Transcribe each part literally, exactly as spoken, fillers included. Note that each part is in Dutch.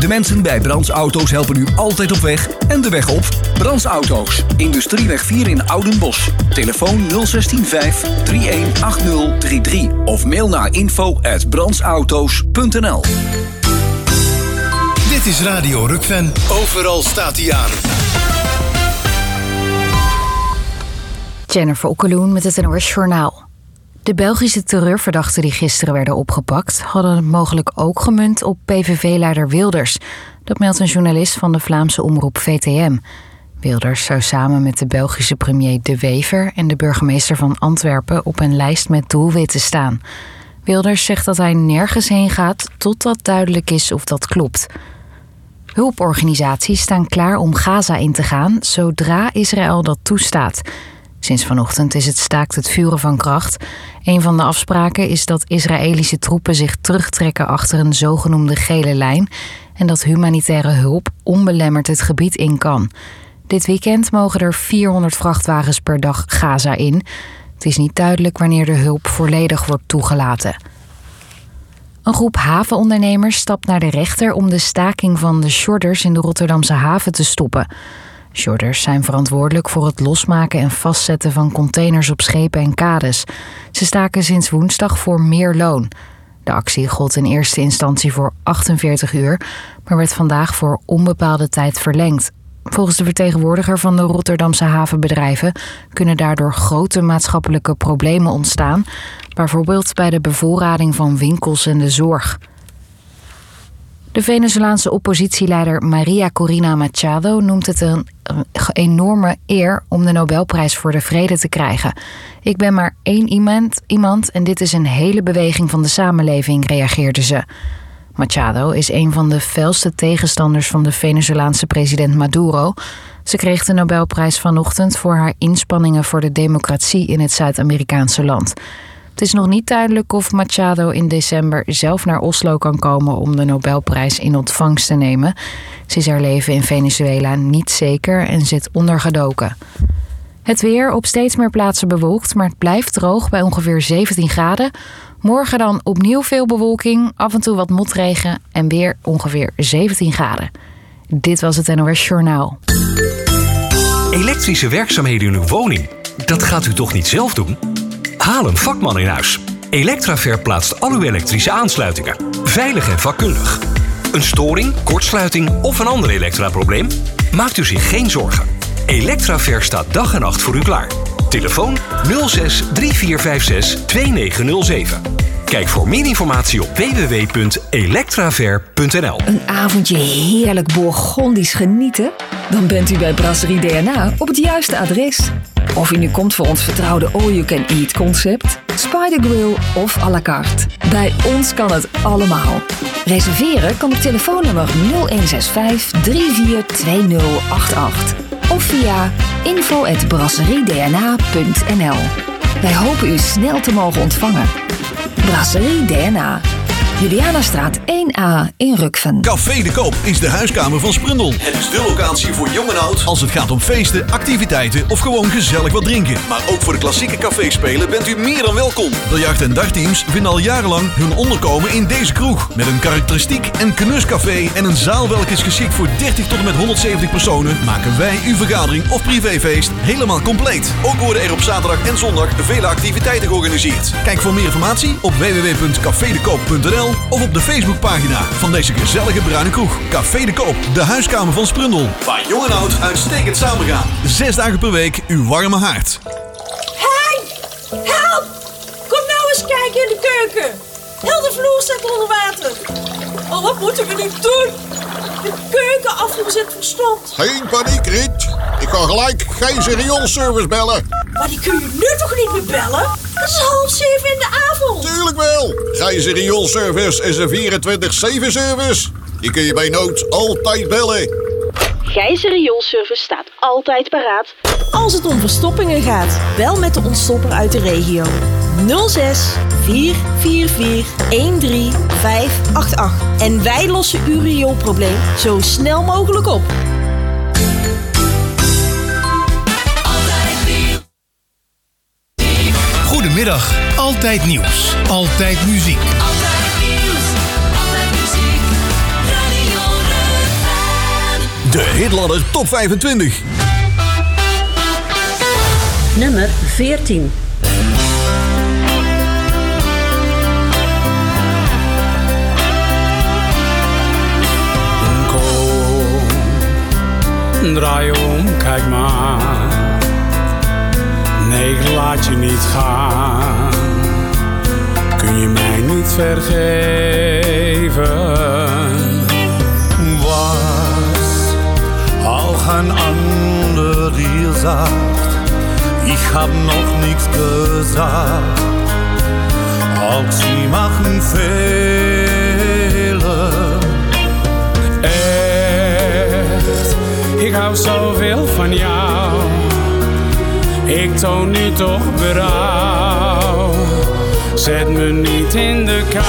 De mensen bij Brands Auto's helpen u altijd op weg en de weg op. Brands Auto's, Industrieweg vier in Oudenbosch. Telefoon nul zes vijf drie een acht nul drie drie of mail naar info at brandsauto's punt n l. Dit is Radio Rukven. Overal staat hij aan. Jennifer Okkeloen met het N O S Journaal. De Belgische terreurverdachten die gisteren werden opgepakt hadden het mogelijk ook gemunt op P V V-leider Wilders. Dat meldt een journalist van de Vlaamse omroep V T M. Wilders zou samen met de Belgische premier De Wever en de burgemeester van Antwerpen op een lijst met doelwitten staan. Wilders zegt dat hij nergens heen gaat totdat duidelijk is of dat klopt. Hulporganisaties staan klaar om Gaza in te gaan zodra Israël dat toestaat. Sinds vanochtend is het staakt het vuren van kracht. Een van de afspraken is dat Israëlische troepen zich terugtrekken achter een zogenoemde gele lijn en dat humanitaire hulp onbelemmerd het gebied in kan. Dit weekend mogen er vierhonderd vrachtwagens per dag Gaza in. Het is niet duidelijk wanneer de hulp volledig wordt toegelaten. Een groep havenondernemers stapt naar de rechter om de staking van de shorters in de Rotterdamse haven te stoppen. Shorters zijn verantwoordelijk voor het losmaken en vastzetten van containers op schepen en kades. Ze staken sinds woensdag voor meer loon. De actie gold in eerste instantie voor achtenveertig uur, maar werd vandaag voor onbepaalde tijd verlengd. Volgens de vertegenwoordiger van de Rotterdamse havenbedrijven kunnen daardoor grote maatschappelijke problemen ontstaan, bijvoorbeeld bij de bevoorrading van winkels en de zorg. De Venezolaanse oppositieleider Maria Corina Machado noemt het een enorme eer om de Nobelprijs voor de Vrede te krijgen. Ik ben maar één iemand, iemand en dit is een hele beweging van de samenleving, reageerde ze. Machado is een van de felste tegenstanders van de Venezolaanse president Maduro. Ze kreeg de Nobelprijs vanochtend voor haar inspanningen voor de democratie in het Zuid-Amerikaanse land. Het is nog niet duidelijk of Machado in december zelf naar Oslo kan komen om de Nobelprijs in ontvangst te nemen. Ze is haar leven in Venezuela niet zeker en zit ondergedoken. Het weer op steeds meer plaatsen bewolkt, maar het blijft droog bij ongeveer zeventien graden. Morgen dan opnieuw veel bewolking, af en toe wat motregen en weer ongeveer zeventien graden. Dit was het N O S Journaal. Elektrische werkzaamheden in uw woning, dat gaat u toch niet zelf doen? Haal een vakman in huis. Electraver plaatst al uw elektrische aansluitingen. Veilig en vakkundig. Een storing, kortsluiting of een ander elektraprobleem? Maakt u zich geen zorgen. Electraver staat dag en nacht voor u klaar. Telefoon nul zes drie vier vijf zes twee negen nul zeven. Kijk voor meer informatie op w w w punt electraver punt n l. Een avondje heerlijk Bourgondisch genieten? Dan bent u bij Brasserie D N A op het juiste adres. Of u nu komt voor ons vertrouwde all-you-can-eat concept, Spider Grill of à la carte. Bij ons kan het allemaal. Reserveren kan op telefoonnummer nul een zes vijf drie vier twee nul acht acht of via info at brasseriedna punt n l. Wij hopen u snel te mogen ontvangen. Brasserie D N A. Julianastraat één A in Rukven. Café de Koop is de huiskamer van Sprundel. Het is de locatie voor jong en oud als het gaat om feesten, activiteiten of gewoon gezellig wat drinken. Maar ook voor de klassieke caféspelen bent u meer dan welkom. De jacht- en dagteams vinden al jarenlang hun onderkomen in deze kroeg. Met een karakteristiek en knuscafé en een zaal welke is geschikt voor dertig tot en met honderdzeventig personen, maken wij uw vergadering of privéfeest helemaal compleet. Ook worden er op zaterdag en zondag vele activiteiten georganiseerd. Kijk voor meer informatie op w w w punt café de koop punt n l of op de Facebookpagina van deze gezellige bruine kroeg. Café de Koop, de huiskamer van Sprundel. Waar jong en oud uitstekend samengaan. Zes dagen per week uw warme haard. Hey! Help! Kom nou eens kijken in de keuken. Heel de vloer staat onder water. Oh, wat moeten we nu doen? De keukenafvoer zit verstomd. Geen paniek, Riet. Ik ga gelijk Gijzer rioolservice bellen. Maar die kun je nu toch niet meer bellen? Het is half zeven in de avond. Tuurlijk wel. Gijzer rioolservice is een vierentwintig zeven service. Die kun je bij nood altijd bellen. Gijzer rioolservice staat altijd paraat. Als het om verstoppingen gaat, bel met de ontstopper uit de regio. nul zes vier vier vier een drie vijf acht acht. En wij lossen uw rioolprobleem zo snel mogelijk op. Goedemiddag, altijd nieuws, altijd muziek. Altijd nieuws, altijd muziek, Radio De Hitladder Top vijfentwintig. Nummer veertien. Kom, draai om, kijk maar. Nee, ik laat je niet gaan. Kun je mij niet vergeven? Was auch ein ander dir sagt, ich hab noch nichts gesagt. Auch sie machen Fehler. Echt, ik hou zoveel van jou. Ik toon nu toch berouw. Zet me niet in de kou.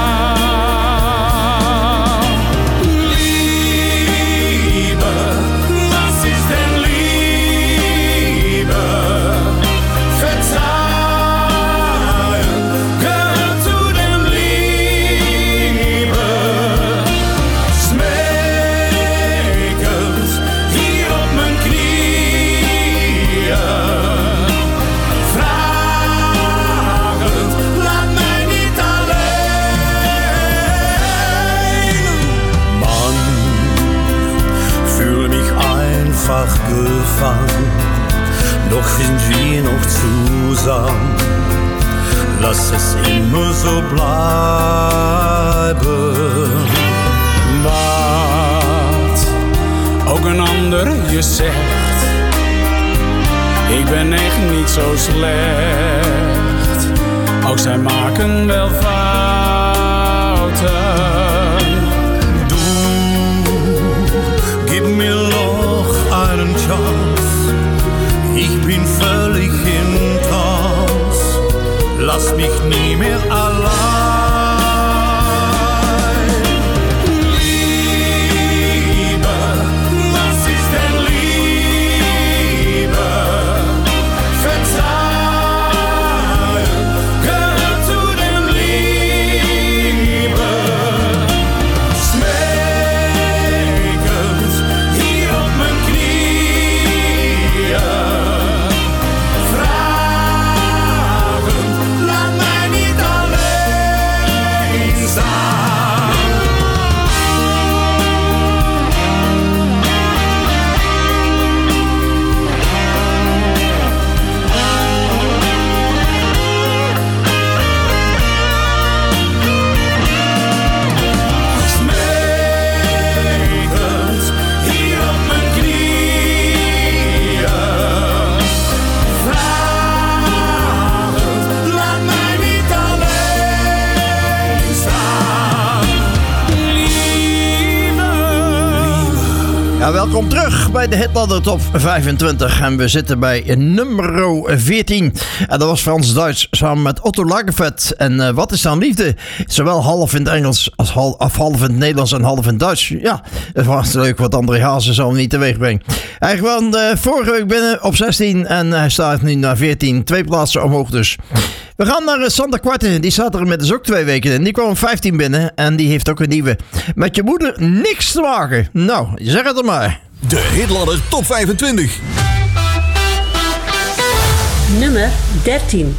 Liebe, was is denn Liebe? Verzeihen gehört zu dem Liebe. Smekend hier op mijn knieën. Gefangen, doch sind wir noch zusammen. Lass es immer so bleiben. Wat ook een ander je zegt, ik ben echt niet zo slecht. Ook zij maken wel fouten. Du, gib mir noch einen Chance. Ich bin völlig in Trance. Lass mich nie mehr allein. Liebe, was ist denn Liebe? Verzeihen gehört zu dem Liebe. Smekend hier op mijn knieën. Vragen, laat mij niet alleen staan. Smekend hier op mijn knieën. Vragend, laat mij niet alleen staan. Lieve. Ja, welkom terug bij de Hitladder Top vijfentwintig. En we zitten bij nummer veertien. En dat was Frans Duits samen met Otto Lagerfeld. En uh, wat is dan liefde? Zowel half in het Engels als half, of half in het Nederlands en half in het Duits. Ja, dat was leuk wat André Hazes zal niet teweeg brengen. Hij kwam uh, vorige week binnen op zestien en hij staat nu naar veertien. Twee plaatsen omhoog dus. We gaan naar uh, Sander Kwarte. Die staat er met dus ook twee weken in. Die kwam op vijftien binnen en die heeft ook een nieuwe. Met je moeder niks te maken. Nou, zeg het er maar. De Hitladder Top vijfentwintig. Nummer dertien.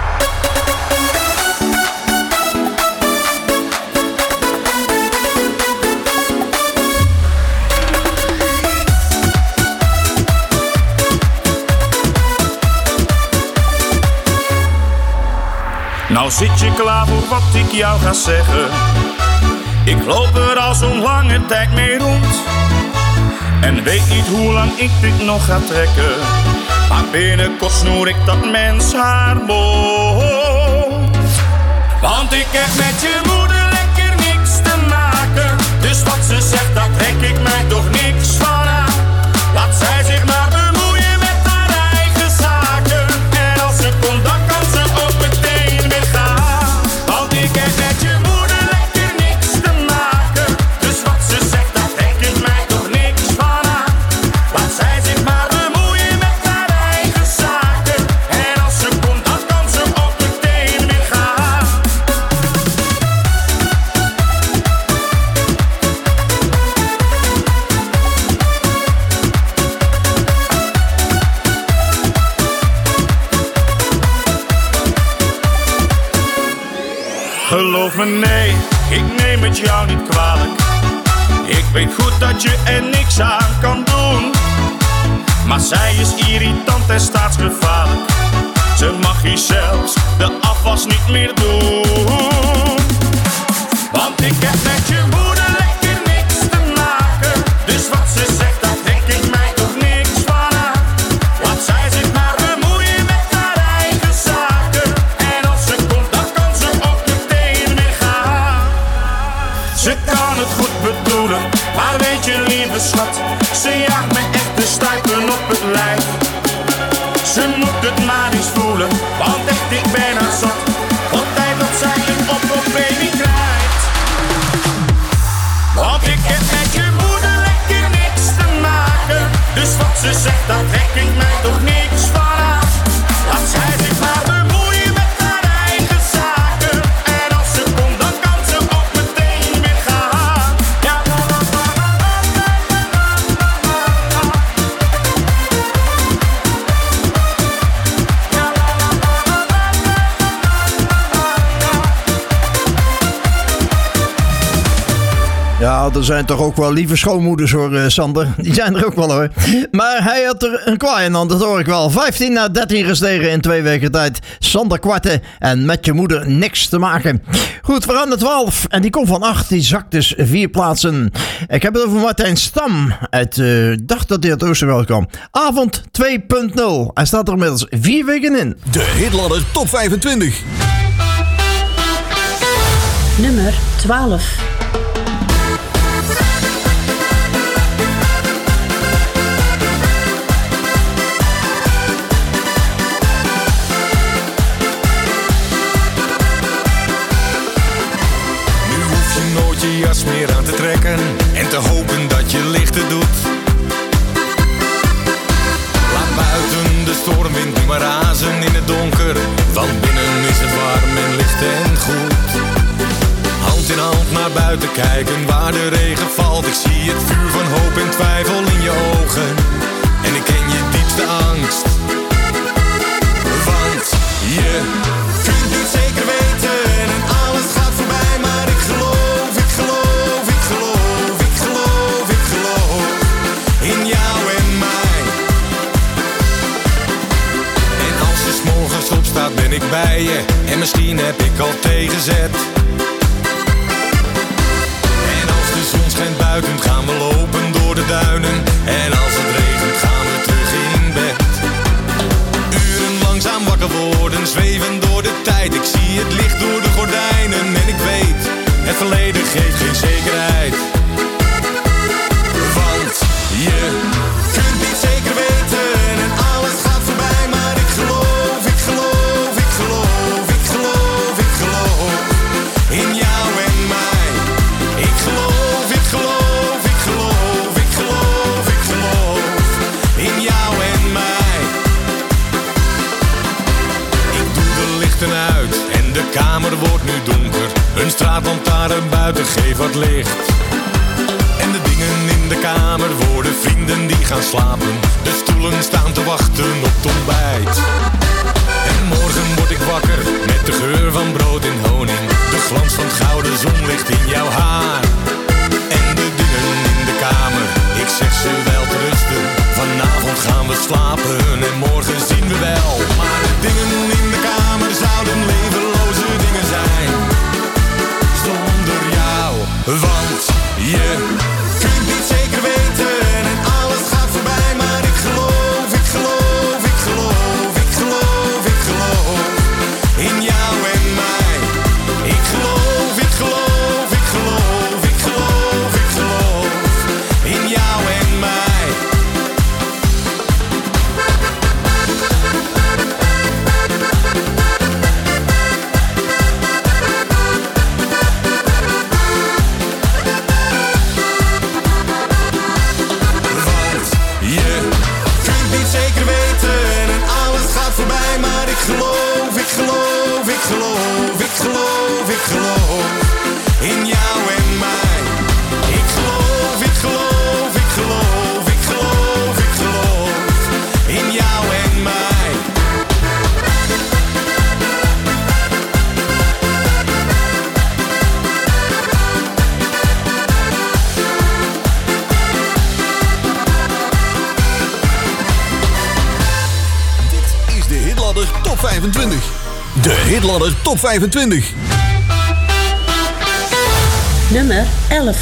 Nou zit je klaar voor wat ik jou ga zeggen. Ik loop er al zo'n lange tijd mee rond. En weet niet hoe lang ik dit nog ga trekken. Maar binnenkort snoer ik dat mens haar mond. Want ik heb met je moeder lekker niks te maken. Dus wat ze zegt, daar trek ik mij toch niks van aan. Laat zij zich maar bemoeien met haar eigen zaken. En als ze komt, dan kan ze ook meteen weer gaan. Want ik heb met je moeder lekker niks te maken. Dus wat ze zegt, daar trek ik mij toch niks van aan. Laat zij zich maar bemoeien met haar eigen zaken. En als ze komt, dan kan ze ook meteen weer gaan. nee, ik neem het jou niet kwalijk. Ik weet goed dat je er niks aan kan doen. Maar zij is irritant en staatsgevaarlijk. Ze mag hier zelfs de afwas niet meer doen. Want ik heb met je moeder lekker niks te maken. Dus wat ze zegt, dat trek ik mij toch niks van aan. Laat zij zich maar bemoeien met haar eigen zaken. En als ze komt, dan kan ze ook meteen weer gaan. Ze kan het goed bedoelen, maar weet je lieve schat, ze jaagt me echt de stuipen op het lijf. Ze moet het maar eens voelen, want echt ik ben haar zat. Wat tijd dat zij een oproep-baby krijgt. Want ik heb met je moeder lekker niks te maken. Dus wat ze zegt, dat trek ik mij toch niks van aan. Laat zij zich maar bemoeien met haar eigen zaken. En als ze komt, dan kan ze ook meteen weer gaan. Ja, la, la, la, la, la, la, la, la. Ja, er zijn toch ook wel lieve schoonmoeders hoor, uh, Sander. Die zijn er ook wel hoor. Maar hij had er een kwaai aan, dat hoor ik wel. vijftien na dertien gestegen in twee weken tijd. Sander Kwarte en met je moeder niks te maken. Goed, we gaan de twaalf. En die komt van acht, die zakt dus vier plaatsen. Ik heb het over Martijn Stam. Ik uh, dacht dat hij uit Oosterweld kwam. Avond twee punt nul. Hij staat er inmiddels vier weken in. De Hitladder Top vijfentwintig. Nummer twaalf. Je jas meer aan te trekken en te hopen dat je lichter doet. Laat buiten de stormwind nu maar razen in het donker, want binnen is het warm en licht en goed. Hand in hand naar buiten kijken waar de regen valt. Ik zie het vuur van hoop en twijfel in je ogen en ik ken je diepste angst. Want je kunt niet zeker weten en alles gaat voorbij, maar ik geloof. In jou en mij. En als je 's morgens opstaat ben ik bij je. En misschien heb ik al tegenzet. En als de zon schijnt buiten gaan we lopen door de duinen. En als het regent gaan we terug in bed. Uren langzaam wakker worden, zweven door de tijd. Ik zie het licht door de gordijnen. En ik weet, het verleden geeft geen zekerheid. Want je kunt niet zeker weten en alles gaat voorbij, maar ik geloof, ik geloof, ik geloof, ik geloof, ik geloof in jou en mij. Ik geloof, ik geloof, ik geloof, ik geloof, ik geloof in jou en mij. Ik doe de lichten uit en de kamer wordt nu donker. Een straatlantaarn buiten geeft wat licht. En de dingen in de kamer worden vrienden die gaan slapen. De stoelen staan te wachten op het ontbijt. En morgen word ik wakker met de geur van brood en honing. De glans van gouden zonlicht in jouw haar. En de dingen in de kamer, ik zeg ze wel te rusten. Vanavond gaan we slapen en morgen zien we wel. Maar de dingen in de kamer zouden levenloze dingen zijn zonder jou. Want je kunt niet zeker weten en alles gaat voorbij, maar ik geloof, ik geloof, ik geloof, ik geloof, ik geloof in jou en mij. Ik geloof, ik geloof, ik geloof, ik geloof. vijfentwintig. De Hitladder Top vijfentwintig. Nummer elf.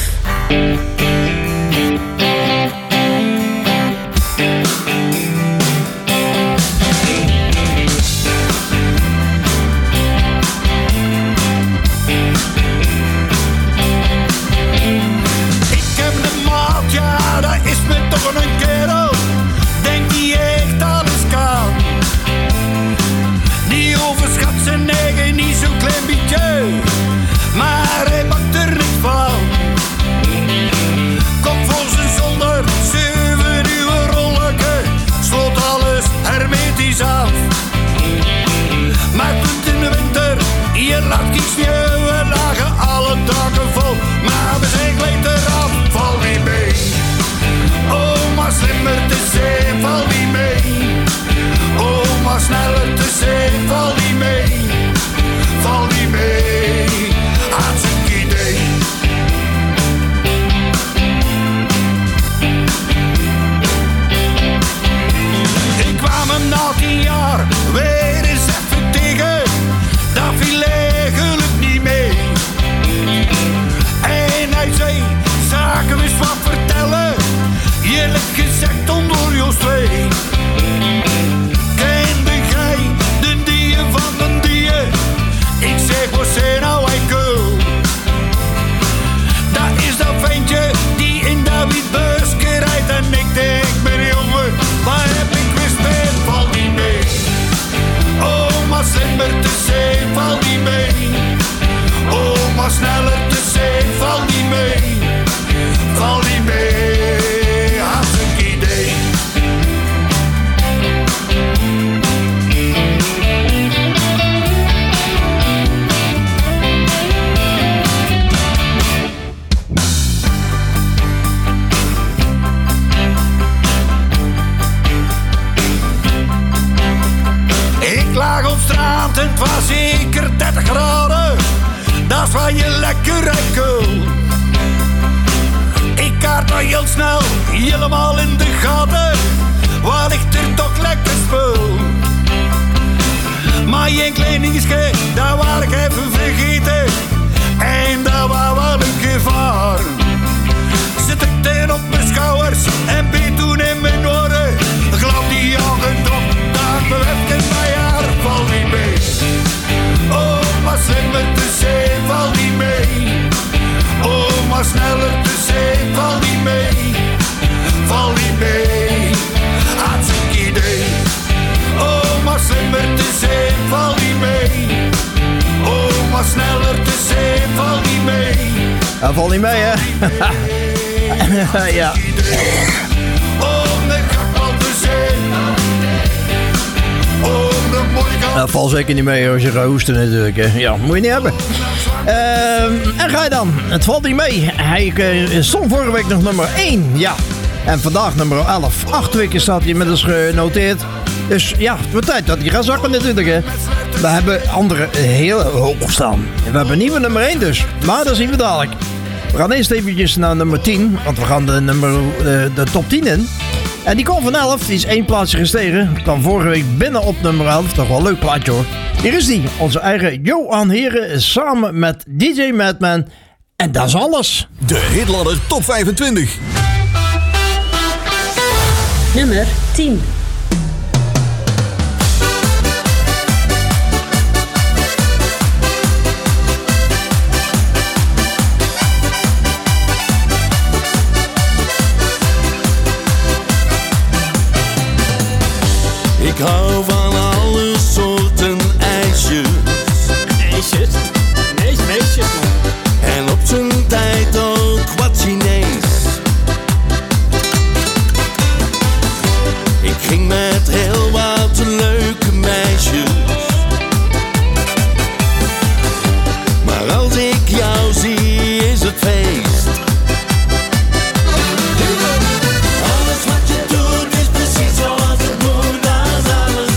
Maar hij pakt er niet van. Kom voor zijn zolder, zeven uur rolleke, sloot alles hermetisch af. Maar toen in de winter, hier lag geen sneeuw, we lagen alle dagen vol. Maar we zijn gleed eraf, val niet mee. Oh, maar slimmer te zee, val niet mee. Oh, maar sneller te zee, val niet mee. Val niet mee. Hartstikke idee. Ik kwam hem na tien jaar weer eens even tegen. Dat viel eigenlijk niet mee. En hij zei, zaken we eens wat vertellen. Eerlijk gezegd onder Joost twee. Kende jij de dier van de dier? Ik zeg, wat zijn nou hij cool? Dat is dat ventje die in dat wietbusje rijdt. En ik denk, mijn jongen, waar heb ik weer speel? Val niet mee. Oh, maar slimmer te zee, val niet mee. Oh, maar sneller te zee, val niet mee. Val niet mee, hartstikke idee. Ik lag op straat en het was zeker dertig graden. Dat is waar je lekker uit kool. Ik kaart al heel snel, helemaal in de gaten. Waar ligt er toch lekker spul? Maar één klein dingetje, dat wou ik even vergeten. En dat was wel een gevaar. Zit ik ten op mijn schouders en ben toen in mijn oren. Glap die ogen op, dat beweft bij haar. Val niet mee. Oh, maar slimmer te zee, val niet mee. Oh, maar sneller te zee, val niet mee. Val niet mee. Hartstikke idee. Oh, maar slimmer te zee, val niet mee. Oh, maar sneller te zee, val niet mee. Dat valt niet mee, hè? Ja. Om de kakbal te zee. Om de mooie kant. Dat valt zeker niet mee als je gaat hoesten natuurlijk, hè. Ja, moet je niet hebben. Uh, en ga je dan? Het valt niet mee. Hij uh, stond vorige week nog nummer één, ja. En vandaag nummer elf. Acht weken staat hij inmiddels genoteerd. Dus ja, het wordt tijd dat hij gaat zakken natuurlijk, hè. We hebben andere heel hoog staan. We hebben nieuwe nummer één dus. Maar dat zien we dadelijk. We gaan eerst eventjes naar nummer tien. Want we gaan de, nummer, de, de top tien in. En die kwam van elf. Die is één plaatsje gestegen. Kwam vorige week binnen op nummer elf. Toch wel een leuk plaatje hoor. Hier is die. Onze eigen Johan Heren. Samen met D J Madman. En dat is alles. De Hitladder Top vijfentwintig. Nummer tien. Ik hou van alle soorten ijsjes. Ijsjes? Nee, meisjes man. En op zijn tijd ook wat Chinees. Ik ging met heel wat leuke meisjes. Maar als ik jou zie is het feest. Alles wat je doet is precies zoals het moet. Dat is alles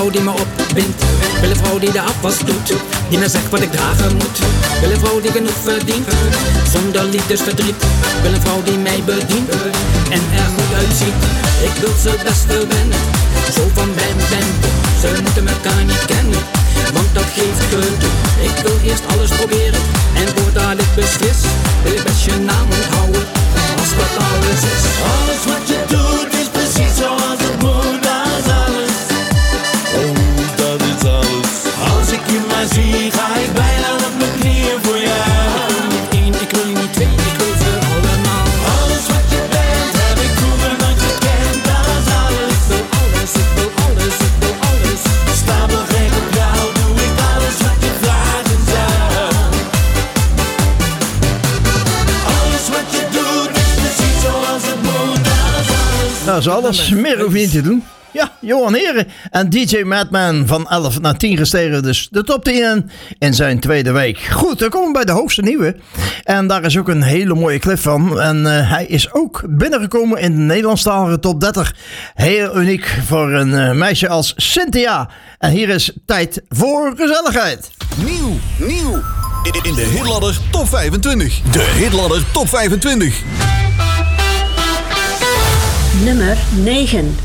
vrouw die me opwindt. Wil een vrouw die de afwas doet. Die me zegt wat ik dragen moet. Wil een vrouw die genoeg verdient. Zonder liefdesverdriet. Wil een vrouw die mij bedient. En er goed uitziet. Ik wil ze best wennen. Zo van ben ben. Ze moeten elkaar niet kennen. Want dat geeft gedoe. Ik wil eerst alles proberen. En voordat ik beslis, wil ik best je naam onthouden. Als dat alles is. Alles wat je doet is precies zoals het moet. Dat is alles. Oh, dat is alles. Als ik je maar zie, ga ik bijna op mijn knieën voor jou. Ik wil niet één, ik wil niet twee, ik wil ze allemaal. Alles wat je bent, heb ik vroeger nooit gekend. Dat is alles. Ik wil alles, ik wil alles, ik wil alles. Stapel gek op jou, doe ik alles wat je vragen zou. Alles wat je doet is precies zoals het moet. Dat is alles. Dat is alles. Meer hoef je niet te doen. Ja, Johan Heren en D J Madman van elf naar tien gestegen. Dus de top tien in zijn tweede week. Goed, dan komen we bij de hoogste nieuwe. En daar is ook een hele mooie clip van. En uh, hij is ook binnengekomen in de Nederlandstalige top dertig. Heel uniek voor een uh, meisje als Cynthia. En hier is tijd voor gezelligheid. Nieuw, nieuw. In de Hitladder top vijfentwintig. De Hitladder top vijfentwintig. Nummer negen.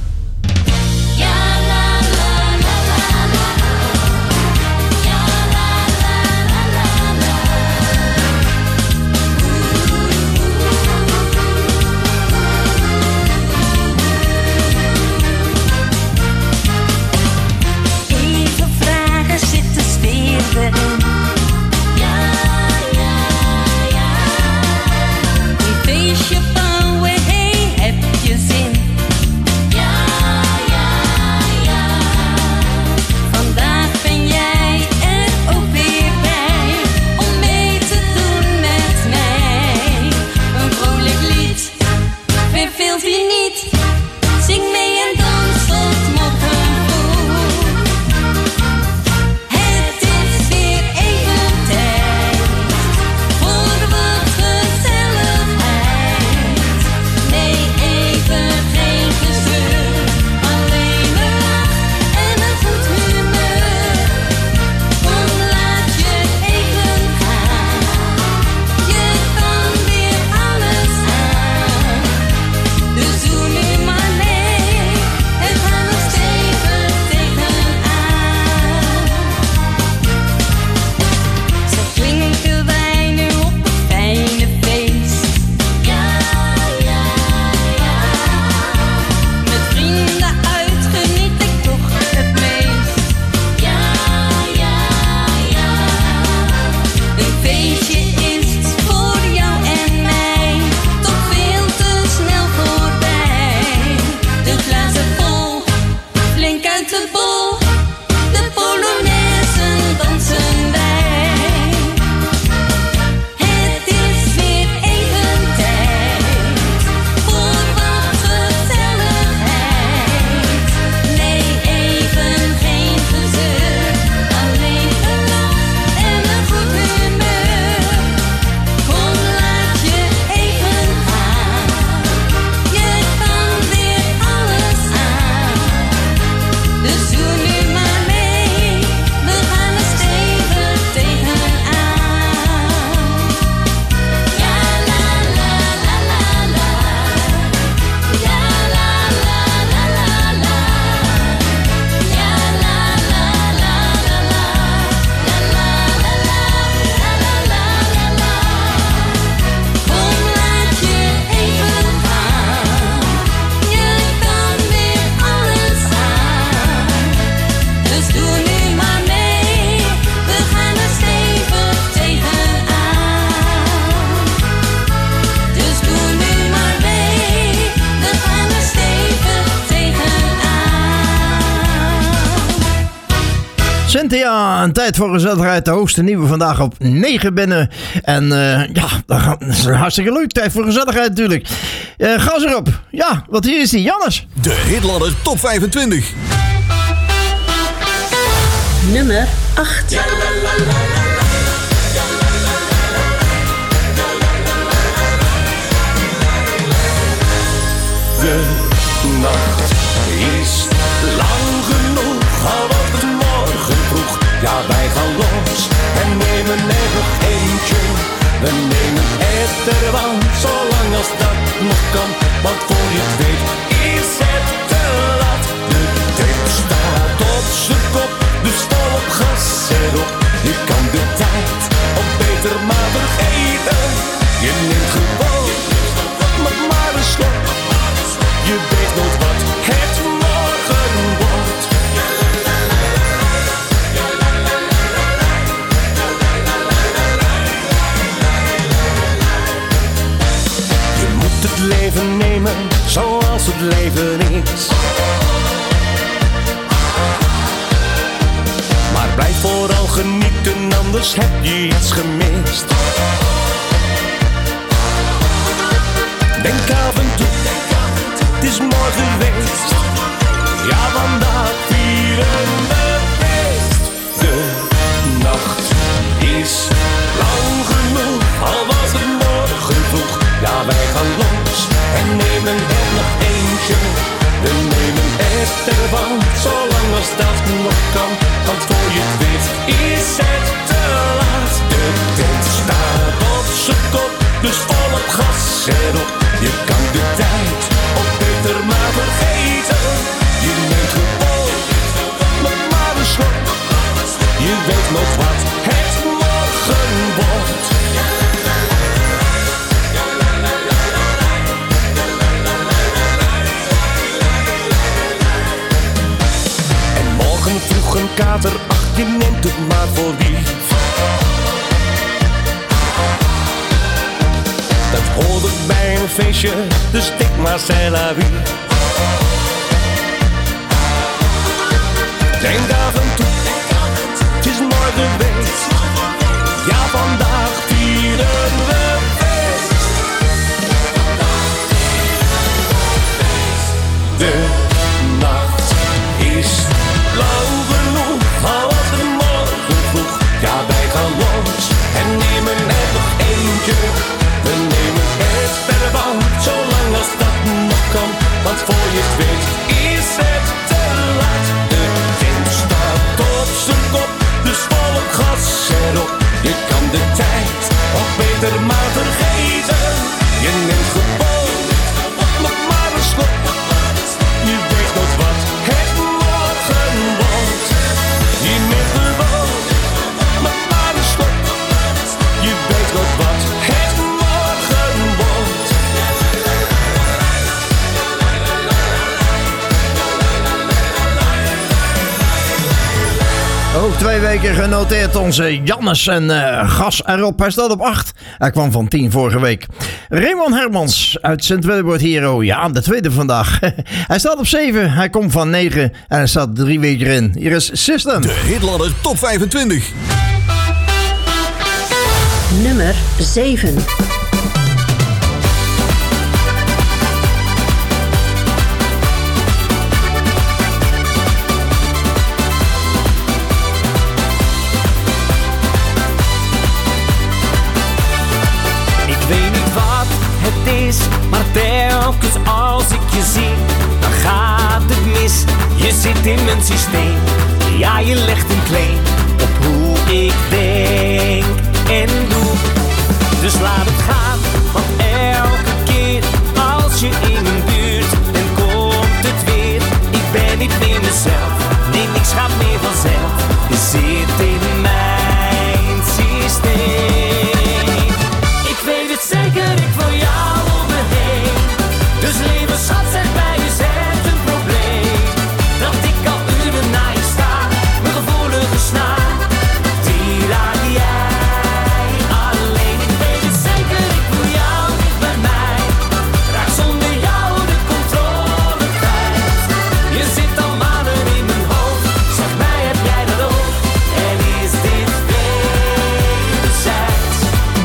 Cynthia, een tijd voor gezelligheid. De hoogste nieuwe vandaag op negen binnen. En uh, ja, dat is hartstikke leuk. Tijd voor gezelligheid natuurlijk. Uh, gas erop. Ja, wat hier is die, Jannes. De Hitladder top vijfentwintig. Nummer acht. De nacht is lang genoeg We nemen het ervan, zolang als dat nog kan. Want voor je het weet is het te laat. De tempo staat op zijn kop, dus vol op gas erop. Je kan de tijd op beter maar vergeten. Je neemt gewoon nog maar een slok. Je weet nooit wat het morgen wordt. Je moet het leven nemen zoals het leven is. Maar blijf vooral genieten, anders heb je iets gemist. Denk af en toe, het is morgen geweest. Ja, vandaag vieren we feest. De nacht is lang genoeg, al was het morgen vroeg. Ja, wij gaan los en nemen er nog eentje. We nemen het ervan, zolang als dat nog kan. Want voor je het weet is het te laat. De tent staat op zijn kop, dus vol op gas erop. Je kan de tijd op beter maar vergeten. Je neemt gewoon nog maar een slok. Je weet nog wat het morgen wordt. En morgen vroeg een kater, ach je neemt het maar voor lief. Dat hoorde bij een feestje, dus denk maar c'est la vie. Denk af en toe, het is morgen geweest. Ja, vandaag vieren we feest. De nacht is lang genoeg, al was het morgen vroeg. Ja, wij gaan los en nemen er nog eentje. We nemen het ervan, zolang als dat nog kan. Want voor je het weet is het te laat. De tent staat op zijn kop, dus vol op gas erop. Je kan de tijd of beter maar vergeten. Je neemt gewoon nog maar een slok. Je weet nog wat het morgen wordt. Je neemt gewoon nog maar een slok. Je weet nog wat het morgen wordt. Ook twee weken genoteerd onze Jannes en uh, gas erop. Hij staat op acht. Hij kwam van tien vorige week. Raymond Hermans uit Sint-Willebord Hero. Ja, de tweede vandaag. Hij staat op zeven. Hij komt van negen. En hij staat drie weken in. Hier is System. De Hitladder Top vijfentwintig. Nummer zeven. Maar telkens als ik je zie, dan gaat het mis. Je zit in mijn systeem, ja je legt een claim op hoe ik denk en doe. Dus laat het gaan, want elke keer als je in mijn buurt bent, komt het weer. Ik ben niet meer mezelf, nee niks gaat meer vanzelf. Je zit in mijn systeem. Ik weet het zeker, ik wil jou. Dus lieve schat, zeg bij je zet een probleem. Dat ik al uren naar je sta, mijn gevoelige snaar. Die raak jij alleen. Ik weet het zeker, ik wil jou niet bij mij. Raak zonder jou de controle kwijt. Je zit al maanden in mijn hoofd, zeg mij heb jij dat ook. En is dit wederzijds?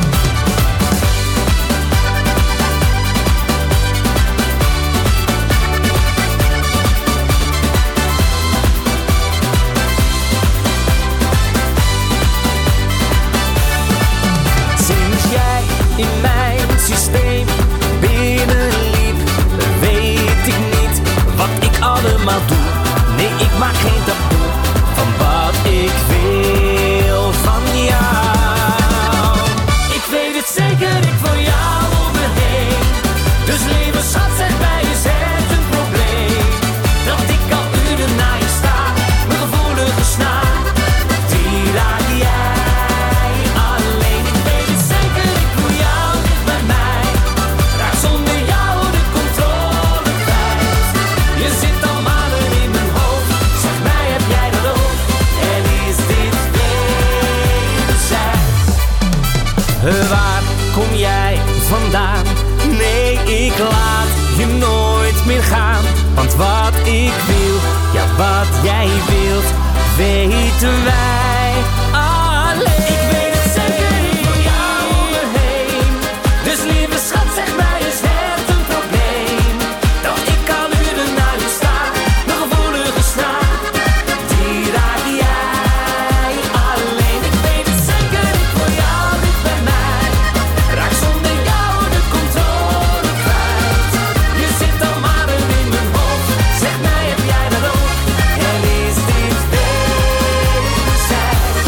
In mijn systeem binnenliep, weet ik niet wat ik allemaal doe. Nee, ik maak geen taboe van wat ik wil van jou. Ik weet het zeker, ik voor jou om me heen. Dus lieve schat, zeg mij, is het een probleem? Dat ik al uren naar je sta, mijn gevoelige snaar, die raak jij alleen. Ik weet het zeker, ik voor jou dicht bij mij. Raak zonder jou de controle kwijt. Je zit al maanden in mijn hoofd, zeg mij, heb jij dat ook? En is dit wederzijds? Waar kom jij vandaan? Nee, ik laat je nooit meer gaan. Want wat ik wil, ja wat jij wilt, weten wij alleen. Ik weet het zeker, ik wil jou om me heen. Dus lieve schat, zeg mij, is het een probleem? Dat ik al uren naar je sta, mijn gevoelige snaar, die raak jij alleen. Ik weet het zeker, ik wil jou dicht bij mij. Raak zonder jou de controle kwijt. Je zit al maanden in mijn hoofd, zeg mij, heb jij dat ook? En is dit wederzijds?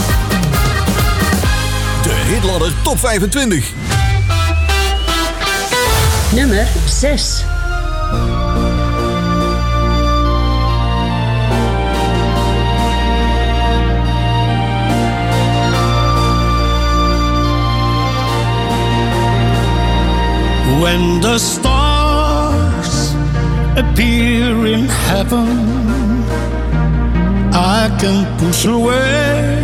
De Hitladder Top vijfentwintig. Nummer zes. When the stars appear in heaven, I can push away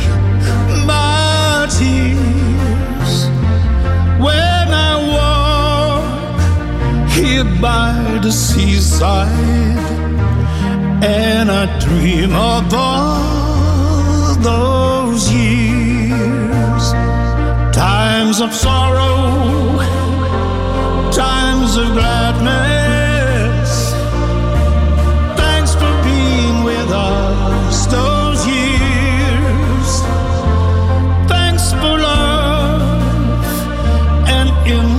my tears. When I walk here by the seaside and I dream of all those years, times of sorrow, times of gladness, thanks for being with us those years. Thanks for love and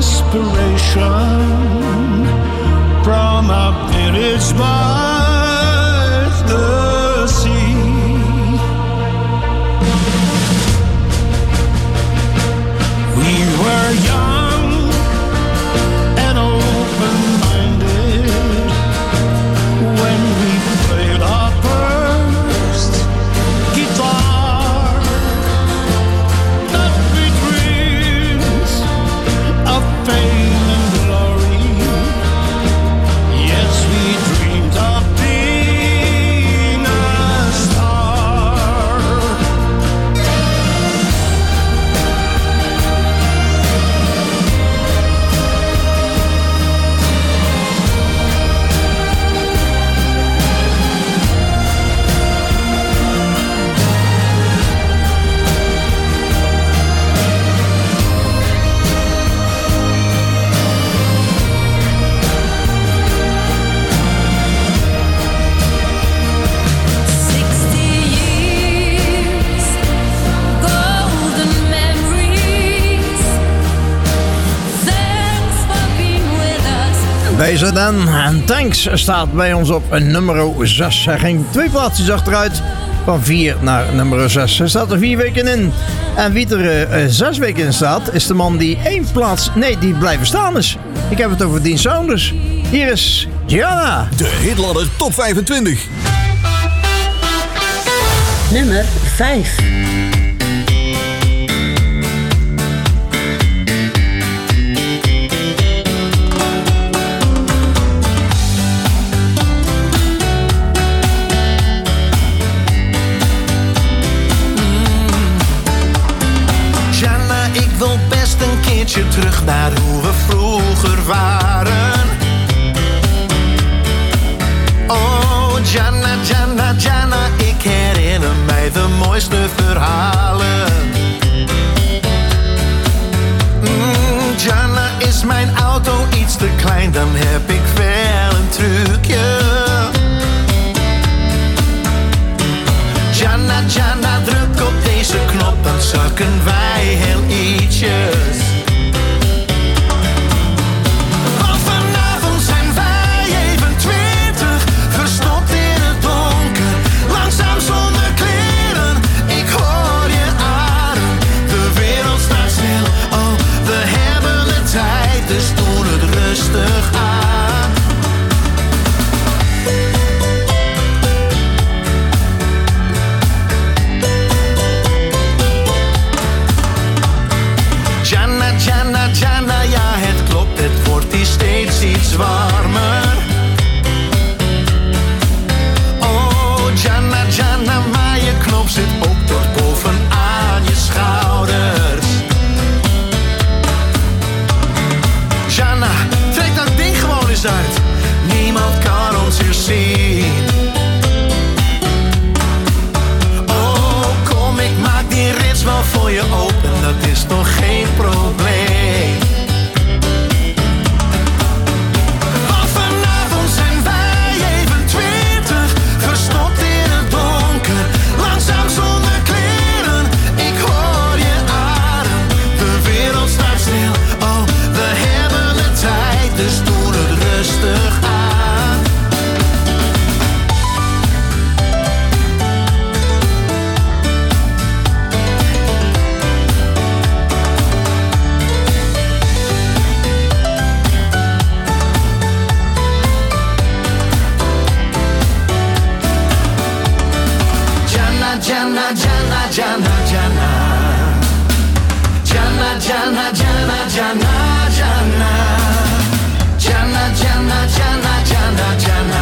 inspiration from our village by the sea. We were young and open-minded when we played our first guitar. That we dreamed of fame and glory. Yes, we dreamed of being a star. B Z N en Thanks staat bij ons op nummer zes. Hij ging twee plaatsjes achteruit, van vier naar nummer zes. Hij staat er vier weken in. En wie er uh, zes weken in staat, is de man die één plaats, nee, die blijven staan is. Ik heb het over Dean Saunders. Hier is Gianna. De Hitladder Top vijfentwintig. Nummer vijf. Ik wil best een keertje terug naar hoe we vroeger waren. Oh, Gianna, Gianna, Gianna, ik herinner mij de mooiste verhalen. Mm, Gianna, is mijn auto iets te klein, dan heb ik wel een trucje. Gianna, Gianna, druk op deze knop, dan zakken wij heel ietsjes. Want vanavond zijn wij even twintig, verstopt in het donker, langzaam zonder kleren. Ik hoor je adem, de wereld staat stil, oh, we dus doe het rustig aan. Jana, Jana, Jana, ja het klopt, het wordt hier steeds iets warmer. Oh, Jana, Jana, maar je knop zit ook tot bovenaan je schouders. Jana, trek dat ding gewoon eens uit, niemand kan ons hier zien. Oh, kom, ik maak die rits wel voor je open, dat is toch geen probleem. Want vanavond zijn wij even twintig, verstopt in het donker, langzaam zonder kleren. Ik hoor je adem, de wereld staat stil. Oh, we hebben de tijd, dus doe het rustig aan. Jana, Jana, Jana, Jana, Jana, Jana, Jana, Jana, Jana, Jana, Jana, Jana, Jana, Jana,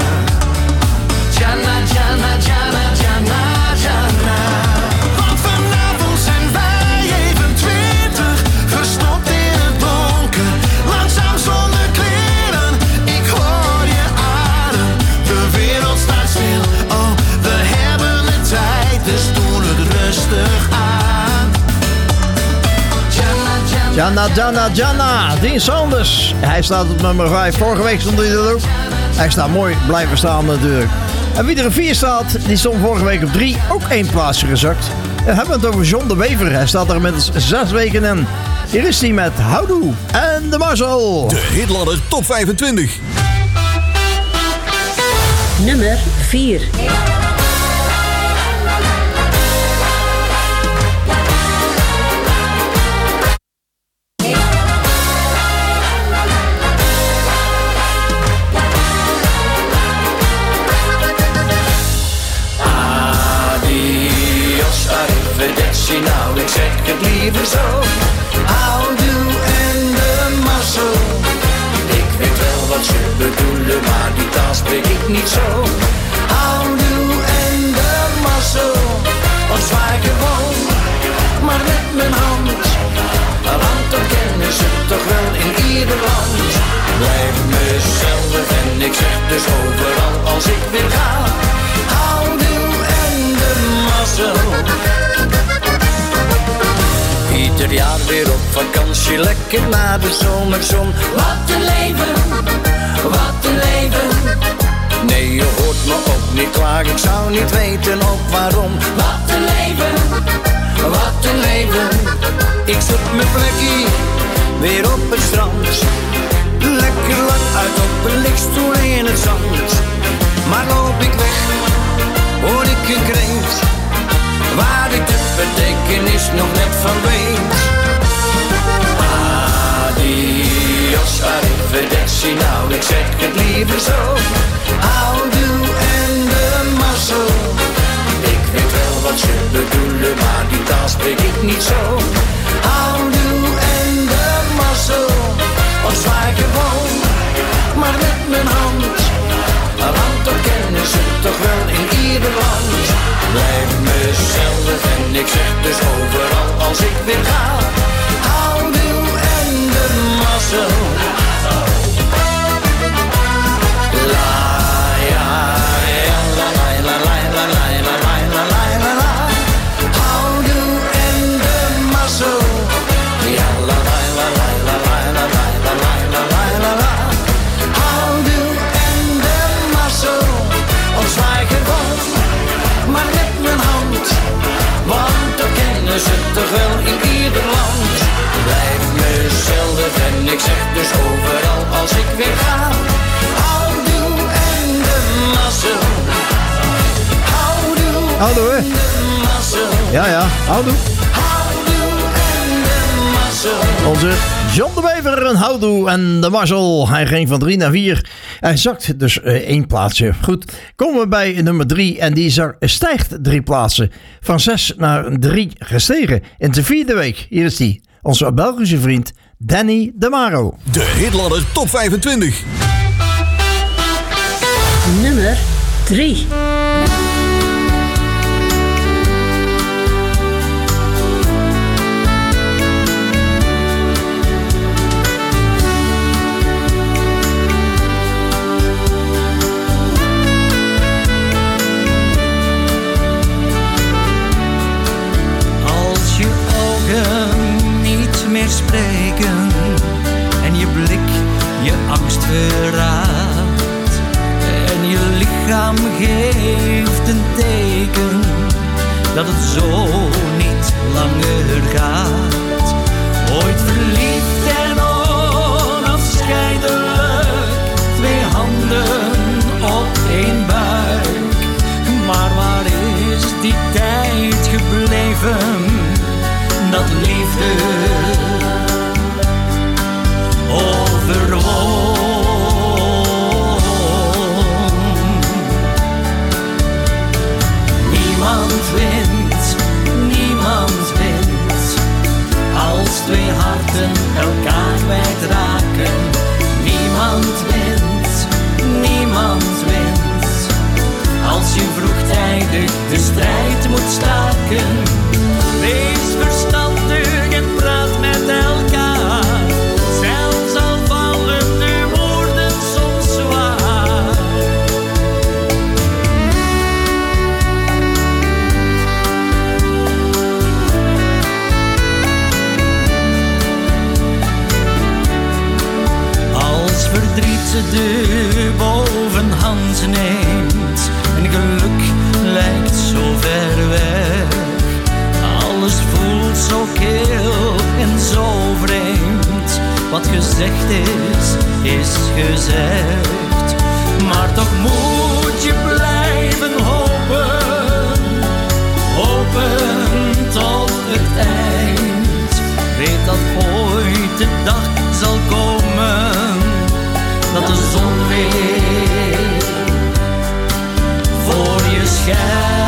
Jana, Jana, Jana, Jana, Jana. Want vanavond zijn wij even twintig, verstopt in het donker, langzaam zonder kleren. Ik hoor je adem, de wereld staat stil. Oh, we hebben de tijd, dus doe het rustig aan. Jana, Jana, Jana, Jana, Dean Sanders. Hij staat op nummer vijf. Vorige week stond hij er ook. Hij staat mooi blijven staan natuurlijk. En wie er op vier staat, die stond vorige week op drie. Ook één plaatsje gezakt. We hebben het over John de Wever. Hij staat er inmiddels zes weken in. Hier is hij met Houdoe en de Marcel. De Hitladder Top vijfentwintig. Nummer vier. Nou, ik zeg het liever zo. Houdoe en de Marcel. Ik weet wel wat ze bedoelen, maar die taal spreek ik niet zo. Houdoe en de Marcel. Of zwaai gewoon, maar met mijn hand. Want dan kennen ze toch wel in ieder land. Blijf mezelf en ik zeg dus overal als ik weer ga. Houdoe en de Marcel. Ieder jaar weer op vakantie, lekker naar de zomerzon. Wat een leven, wat een leven. Nee, je hoort me ook niet klaar, ik zou niet weten ook waarom. Wat een leven, wat een leven. Ik zoek mijn plekje weer op het strand. Lekker lang uit op een lichtstoel in het zand. Maar loop ik weg, hoor ik een kreet. Waar ik de betekenis nog net van weet. Adios, arrivederci, nou ik zeg het liever zo. Houdoe en de Marcel. Ik weet wel wat ze bedoelen, maar die taal spreek ik niet zo. Houdoe en de Marcel. Of zwaai gewoon, maar met mijn hand. Want dan kennen ze toch wel in ieder land. Blijf mezelf en ik zeg dus overal als ik weer ga. Houdoe en de Marcel. La ja ja la la la la la la la la la la la. Houdoe en de Marcel. Ja la la la la la la la la la la la la la. Houdoe en de Marcel. Of zwaai gewoon, maar met mijn hand. Want dan kennen ze toch wel in ieder land. Blijf mezelf en ik zeg dus overal als ik weer ga. Houdoe en de Marcel. Houdoe, Houdoe en de Marcel. Ja ja, houdoe. Houdoe en de Marcel. Onze John de Bever en Houdoe en de Marcel. Hij ging van drie naar vier. Hij zakt dus uh, één plaatsje. Goed, komen we bij nummer drie en die zak, stijgt drie plaatsen. Van zes naar drie gestegen in de vierde week. Hier is die, onze Belgische vriend Danny de Maro. De Hitladder Top vijfentwintig. Nummer drie. Spreken en je blik je angst verraadt en je lichaam geeft een teken dat het zo niet langer gaat. Ooit verliefd en onafscheidelijk, twee handen op één buik, maar waar is die tijd gebleven? Dat liefde overwon. Niemand wint, niemand wint, als twee harten elkaar kwijtraken. Niemand wint, niemand wint, als je vroegtijdig de strijd moet staken. Wees verstandig en praat met elkaar, zelfs al vallen de woorden soms zwaar. Als verdriet de bovenhand neemt en geluk lijkt zo ver weg, alles voelt zo kil en zo vreemd. Wat gezegd is, is gezegd. Maar toch moet je blijven hopen, hopen tot het eind. Weet dat ooit de dag zal komen, dat de zon weer voor je schijnt.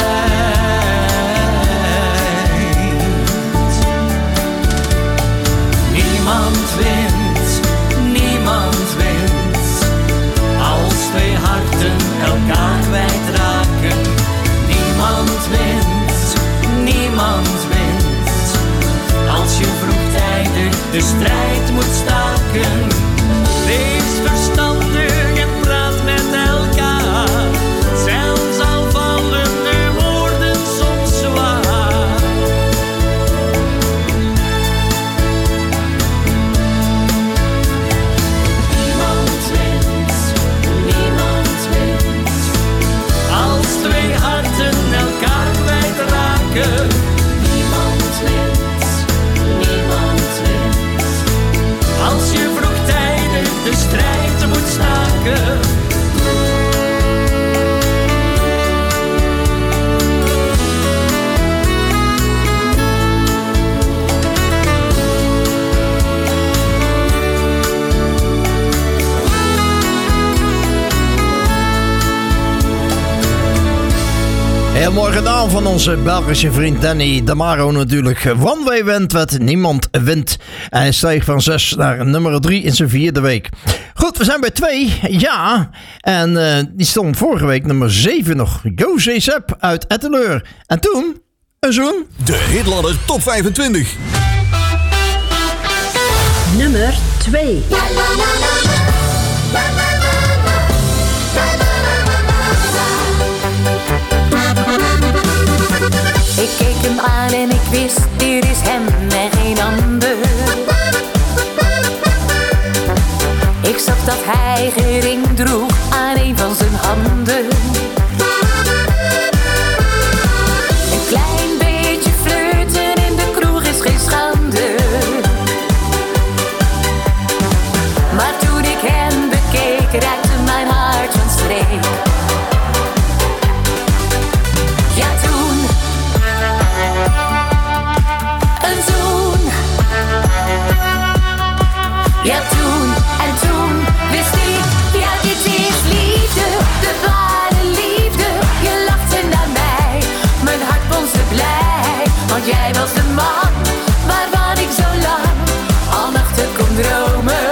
Niemand wint, niemand wint, als twee harten elkaar kwijtraken. Niemand wint, niemand wint, als je vroegtijdig de strijd moet staken. Wees verstandig en praat met elkaar, zelfs al vallen de woorden soms zwaar. Twee harten elkaar kwijtraken. Niemand wint, niemand wint, als je vroegtijdig de strijd moet staken. Heel mooi gedaan van onze Belgische vriend Danny de Maro natuurlijk. One Way wint wat niemand wint. En hij stijgt van zes naar nummer drie in zijn vierde week. Goed, we zijn bij twee. Ja. En uh, die stond vorige week nummer zeven nog. José Sepp uit Etteleur. En toen een zoen. De Hitladder Top vijfentwintig. Nummer twee. Ik keek hem aan en ik wist, dit is hem en geen ander. Ik zag dat hij geen ring droeg aan een van zijn handen. Een klein beetje flirten in de kroeg is geen schande. Maar toen ik hem bekeek, raakte mijn hart van streek. Ja, toen een zoen. Ja, toen en toen wist ik, ja, dit is liefde, de ware liefde. Je lachte naar mij, mijn hart bonsde blij, want jij was de man waarvan ik zo lang al nachten kon dromen.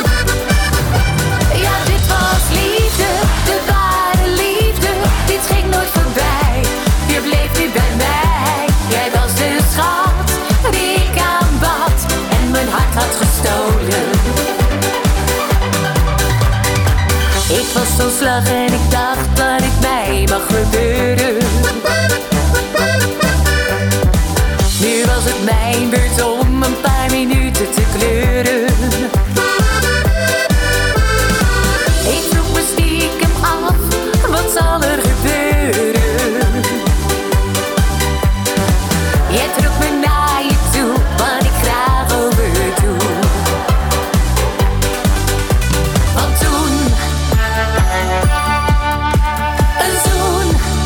Ja, dit was liefde, de ware liefde, dit ging nooit voorbij. Je bleef nu bij mij, jij was de schat die ik aanbad en mijn hart had gestolen. Ik was zo slag en ik dacht, laat het mij mag gebeuren. Nu was het mijn beurt om een paar minuten te kleuren. Ik vroeg me stiekem af, wat zal er gebeuren? Jij trok me naar je toe, wat ik graag overdoe. Want toen, een zoen.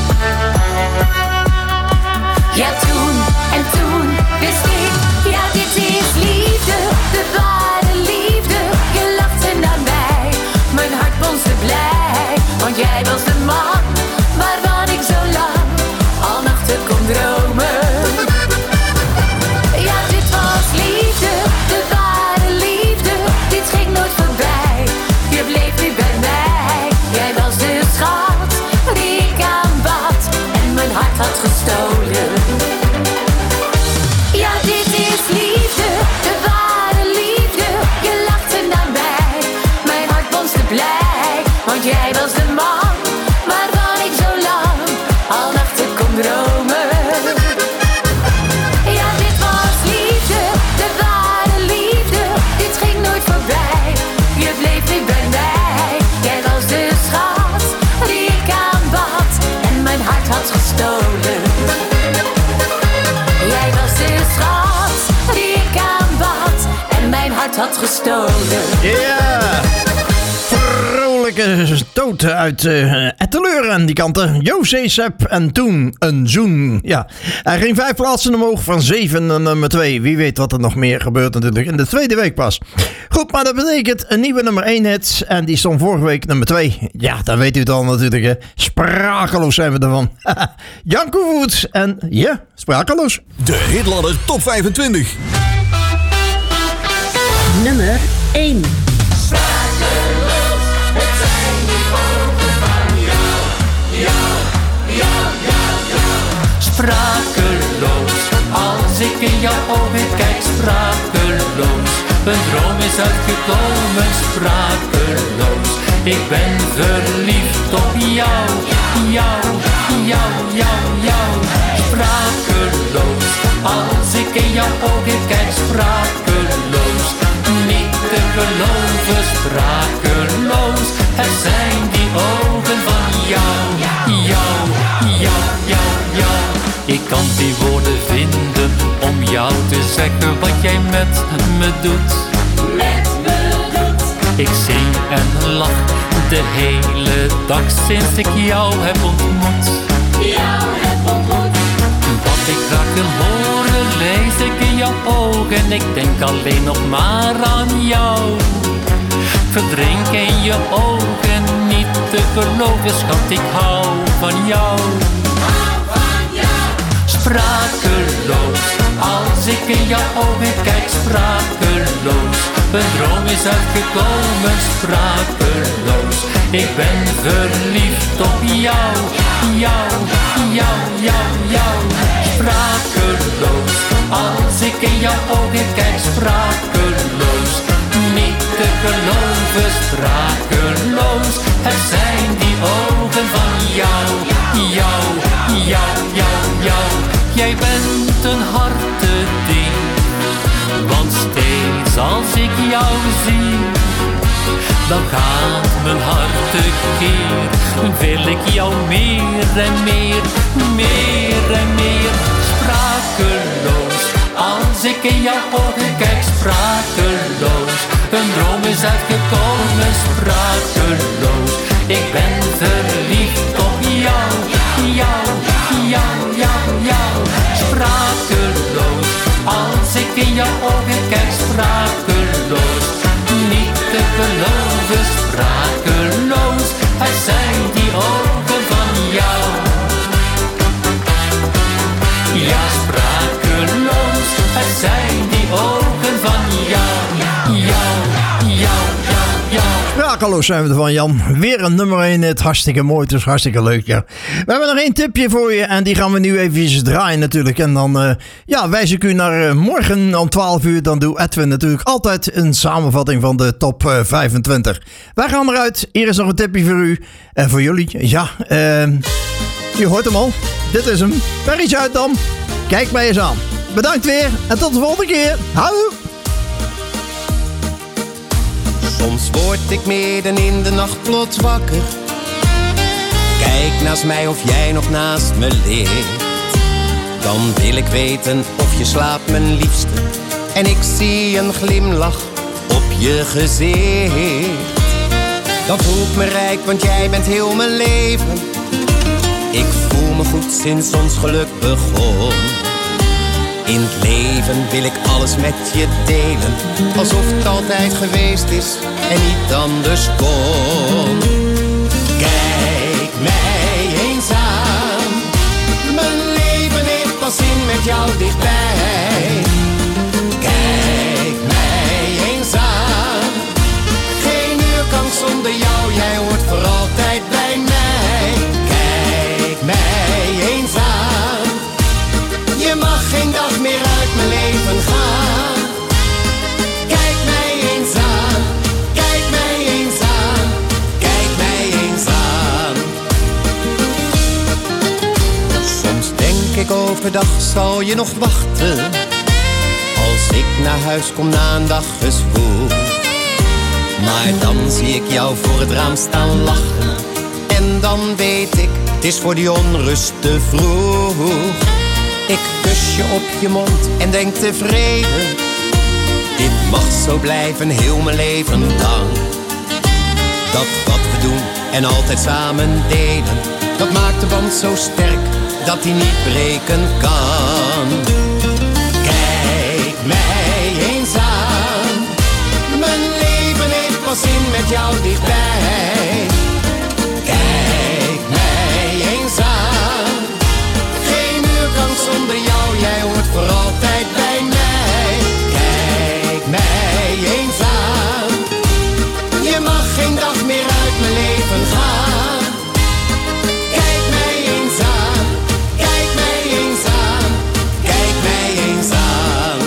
Ja, toen en toen wist ik, ja, dit is liefde, de ware liefde. Je lachte naar mij, mijn hart bonsde blij, want jij was de man waarvan ik zo lang al nachten kon dromen. Ja, dit was liefde, de ware liefde, dit ging nooit voorbij. Je bleef nu bij mij, jij was de schat die ik aanbad en mijn hart had gestolen. Ja, dit is liefde, de ware liefde. Je lachte naar mij, mijn hart bonsde blij, want jij was de man waarvan ik zo lang al nachten kon dromen. Ja, dit was liefde, de ware liefde, dit ging nooit voorbij. Je bleef nu bij mij, jij was de schat die ik aanbad en mijn hart had gestolen. Jij was de schat die ik aanbad en mijn hart had gestolen. Ja, vrolijke stoot uit uh, Etteleur en die kanten. José Sepp en toen een zoen. Ja, hij ging vijf plaatsen omhoog van zeven naar nummer twee. Wie weet wat er nog meer gebeurt natuurlijk in de tweede week pas. Goed, maar dat betekent een nieuwe nummer één hit en die stond vorige week nummer twee. Ja, dan weet u het al natuurlijk, hè. Sprakeloos zijn we ervan. Janko Woods en ja, yeah, sprakeloos. De Hitladder Top vijfentwintig. Nummer één. Sprakeloos, het zijn de ogen van jou, jou, jou, jou, jou. Sprakeloos, als ik in jouw ogen kijk, sprakeloos. Een droom is uitgekomen, sprakeloos. Ik ben verliefd op jou, jou, jou, jou, jou. Sprakeloos, als ik in jouw ogen kijk, sprakeloos. Niet te geloven, sprakeloos. Het zijn die ogen van jou, jou, jou, jou, jou. Ik kan die woorden vinden om jou te zeggen wat jij met me doet. Met me doet. Ik zing en lach de hele dag sinds ik jou heb ontmoet. Jou heb ontmoet. Wat ik graag wil horen, lees ik in jouw ogen. Ik denk alleen nog maar aan jou. Verdrink in je ogen, niet te geloven, schat, ik hou van jou. Sprakeloos, als ik in jouw ogen kijk, sprakeloos. Een droom is uitgekomen, sprakeloos. Ik ben verliefd op jou, jou, jou, jou, jou. Sprakeloos, als ik in jouw ogen kijk, sprakeloos. Niet te geloven, sprakeloos. Het zijn die ogen van jou, jou, jou, jou, jou. Jij bent een hartedief, want steeds als ik jou zie, dan gaat mijn hart tekeer. Wil ik jou meer en meer, meer en meer. Sprakeloos, als ik in jouw ogen kijk, sprakeloos. Een droom is uitgekomen, sprakeloos. Ik ben verliefd op jou, jou, jou, jou, jou. Sprakeloos, als ik in jouw ogen kijk, sprakeloos. Slakeloos zijn we ervan, Jan. Weer een nummer één hit. Hartstikke mooi, dus hartstikke leuk, ja. We hebben nog één tipje voor je en die gaan we nu even draaien natuurlijk. En dan uh, ja, wijs ik u naar uh, morgen om twaalf uur. Dan doet Edwin natuurlijk altijd een samenvatting van de top uh, vijfentwintig. Wij gaan eruit. Hier is nog een tipje voor u en voor jullie. Ja, uh, je hoort hem al. Dit is hem. Perry Zuidam. Kijk mij eens aan. Bedankt weer en tot de volgende keer. Houdoe. Soms word ik midden in de nacht plots wakker. Kijk naast mij of jij nog naast me ligt. Dan wil ik weten of je slaapt, mijn liefste. En ik zie een glimlach op je gezicht. Dan voel ik me rijk, want jij bent heel mijn leven. Ik voel me goed sinds ons geluk begon. In het leven wil ik alles met je delen, alsof het altijd geweest is en niet anders kon. Kijk mij eens aan, mijn leven heeft pas zin met jou dichtbij. Kijk mij eens aan, geen uur kan zonder jou, jij hoort voor altijd bij mij. Kijk mij eens aan, je mag geen dag meer uit mijn leven gaan. Kijk mij eens aan, kijk mij eens aan, kijk mij eens aan. Soms denk ik overdag, zal je nog wachten? Als ik naar huis kom na een dag gezwoel. Maar dan zie ik jou voor het raam staan lachen. En dan weet ik, het is voor die onrust te vroeg. Ik kus je op je mond en denk tevreden. Dit mag zo blijven heel mijn leven lang. Dat wat we doen en altijd samen delen, dat maakt de band zo sterk dat die niet breken kan. Kijk mij eens aan, mijn leven heeft pas zin met jou dichtbij. Kijk mij eens aan, zonder jou, jij hoort voor altijd bij mij. Kijk mij eens aan, je mag geen dag meer uit mijn leven gaan. Kijk mij eens aan, kijk mij eens aan, kijk mij eens aan.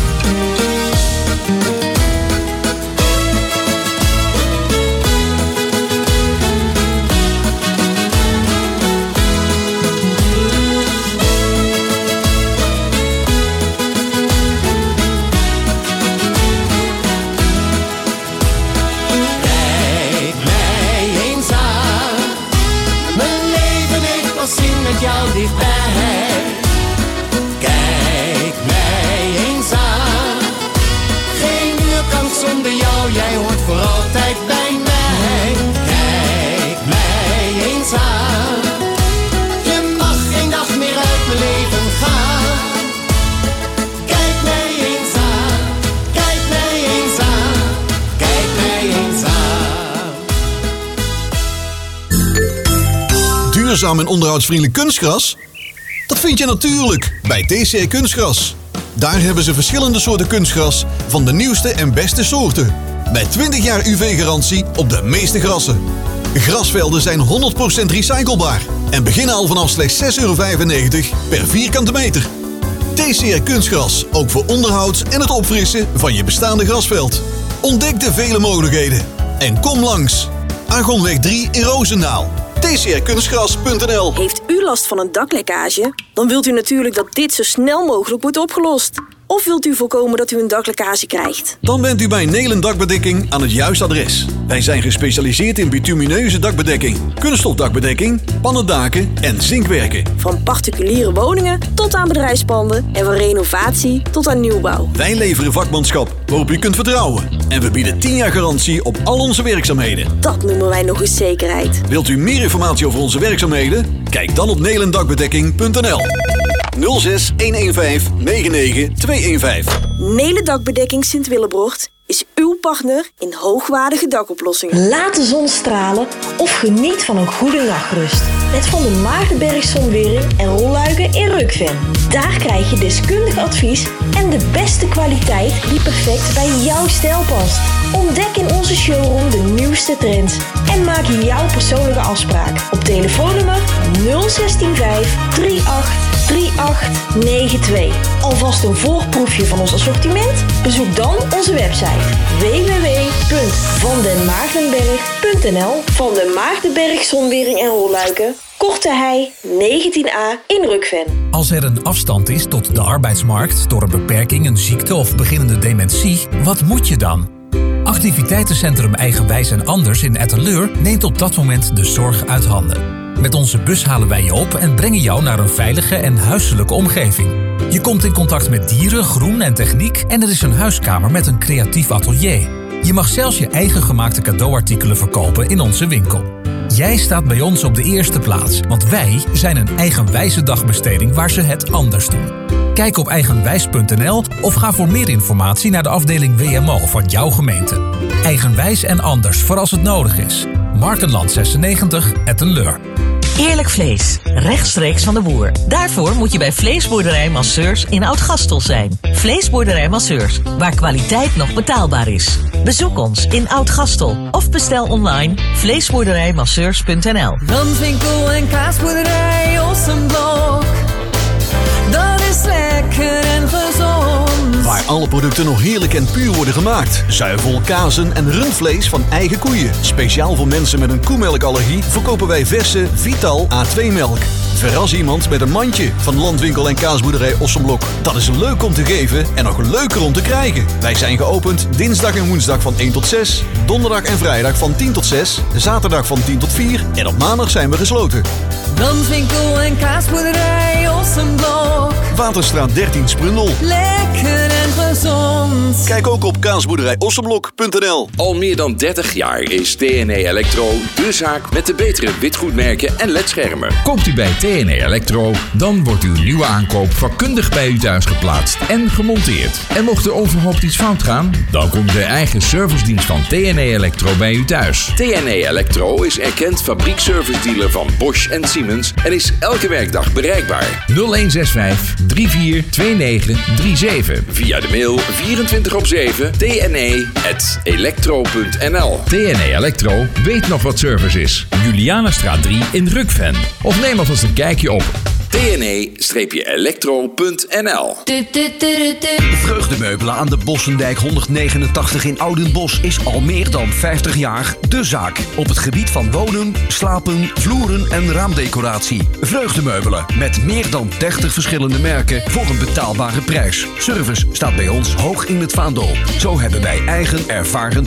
Jou dichtbij. Kijk mij eens aan, geen uur kan zonder jou, jij hoort voor altijd bij mij. Kijk mij eens aan, je mag geen dag meer uit mijn leven gaan. Kijk mij eens aan, kijk mij eens aan, kijk mij eens aan. Duurzaam en onderhoudsvriendelijk kunstgras? Dat vind je natuurlijk bij T C R Kunstgras. Daar hebben ze verschillende soorten kunstgras van de nieuwste en beste soorten. Met twintig jaar U V-garantie op de meeste grassen. Grasvelden zijn honderd procent recyclebaar en beginnen al vanaf slechts zes euro vijfennegentig per vierkante meter. T C R Kunstgras, ook voor onderhoud en het opfrissen van je bestaande grasveld. Ontdek de vele mogelijkheden en kom langs. Argonweg drie in Roosendaal. t c r kunstgras punt n l. Heeft u last van een daklekkage? Dan wilt u natuurlijk dat dit zo snel mogelijk wordt opgelost. Of wilt u voorkomen dat u een daklekkage krijgt? Dan bent u bij Nelen Dakbedekking aan het juiste adres. Wij zijn gespecialiseerd in bitumineuze dakbedekking, kunststofdakbedekking, pannendaken en zinkwerken. Van particuliere woningen tot aan bedrijfspanden en van renovatie tot aan nieuwbouw. Wij leveren vakmanschap waarop u kunt vertrouwen. En we bieden tien jaar garantie op al onze werkzaamheden. Dat noemen wij nog eens zekerheid. Wilt u meer informatie over onze werkzaamheden? Kijk dan op nelendakbedekking punt n l. nul zes een een vijf negen negen twee een vijf. Nelen Dakbedekking Sint-Willebrocht is uw partner in hoogwaardige dakoplossingen. Laat de zon stralen of geniet van een goede nachtrust. Met Van der Maardenberg Zonwering en rolluiken in Rukven. Daar krijg je deskundig advies en de beste kwaliteit die perfect bij jouw stijl past. Ontdek in onze showroom de nieuwste trends en maak jouw persoonlijke afspraak op telefoonnummer nul zes vijf drie acht drie acht negen twee. Alvast een voorproefje van ons assortiment? Bezoek dan onze website w w w punt van den maartenberg punt n l. Van den Maartenberg Zonwering en rolluiken, Korte Hei negentien a in Rukven. Als er een afstand is tot de arbeidsmarkt door een beperking, een ziekte of beginnende dementie, wat moet je dan? Activiteitencentrum Eigenwijs en Anders in Etteleur neemt op dat moment de zorg uit handen. Met onze bus halen wij je op en brengen jou naar een veilige en huiselijke omgeving. Je komt in contact met dieren, groen en techniek en er is een huiskamer met een creatief atelier. Je mag zelfs je eigen gemaakte cadeauartikelen verkopen in onze winkel. Jij staat bij ons op de eerste plaats, want wij zijn een eigenwijze dagbesteding waar ze het anders doen. Kijk op eigenwijs punt n l of ga voor meer informatie naar de afdeling W M O van jouw gemeente. Eigenwijs en Anders voor als het nodig is. Markenland zesennegentig, Etteleur. Eerlijk vlees, rechtstreeks van de boer. Daarvoor moet je bij Vleesboerderij Masseurs in Oud-Gastel zijn. Vleesboerderij Masseurs, waar kwaliteit nog betaalbaar is. Bezoek ons in Oud-Gastel of bestel online vleesboerderijmasseurs punt n l. Landwinkel en kaasboerderij Ossenblok, dat is lekker en gezond. Waar alle producten nog heerlijk en puur worden gemaakt. Zuivel, kazen en rundvlees van eigen koeien. Speciaal voor mensen met een koemelkallergie verkopen wij verse Vital A twee melk. Verras iemand met een mandje van Landwinkel en kaasboerderij Ossenblok. Dat is leuk om te geven en nog leuker om te krijgen. Wij zijn geopend dinsdag en woensdag van één tot zes. Donderdag en vrijdag van tien tot zes. Zaterdag van tien tot vier. En op maandag zijn we gesloten. Landwinkel en kaasboerderij Ossenblok. Waterstraat dertien Sprundel. Lekker en gezond. Kijk ook op kaasboerderij ossenblok punt n l. Al meer dan dertig jaar is T N E Electro de zaak met de betere witgoedmerken en ledschermen. Koopt u bij T N E Electro, dan wordt uw nieuwe aankoop vakkundig bij u thuis geplaatst en gemonteerd. En mocht er onverhoopt iets fout gaan, dan komt de eigen servicedienst van T N E Electro bij u thuis. T N E Electro is erkend fabriekservice-dealer van Bosch en Siemens en is elke werkdag bereikbaar. nul een zes vijf drie vier twee negen drie zeven. Via de mail vierentwintig op zeven t n e punt electro punt n l. T N E Electro weet nog wat service is. Julianastraat drie in Rukven. Of neem alvast een kijkje op t n e electro punt n l. Vreugdemeubelen aan de Bossendijk honderdnegenentachtig in Oudenbosch is al meer dan vijftig jaar de zaak. Op het gebied van wonen, slapen, vloeren en raamdecoratie. Vreugdemeubelen met meer dan dertig verschillende merken voor een betaalbare prijs. Service staat bij ons hoog in het vaandel. Zo hebben wij eigen ervaren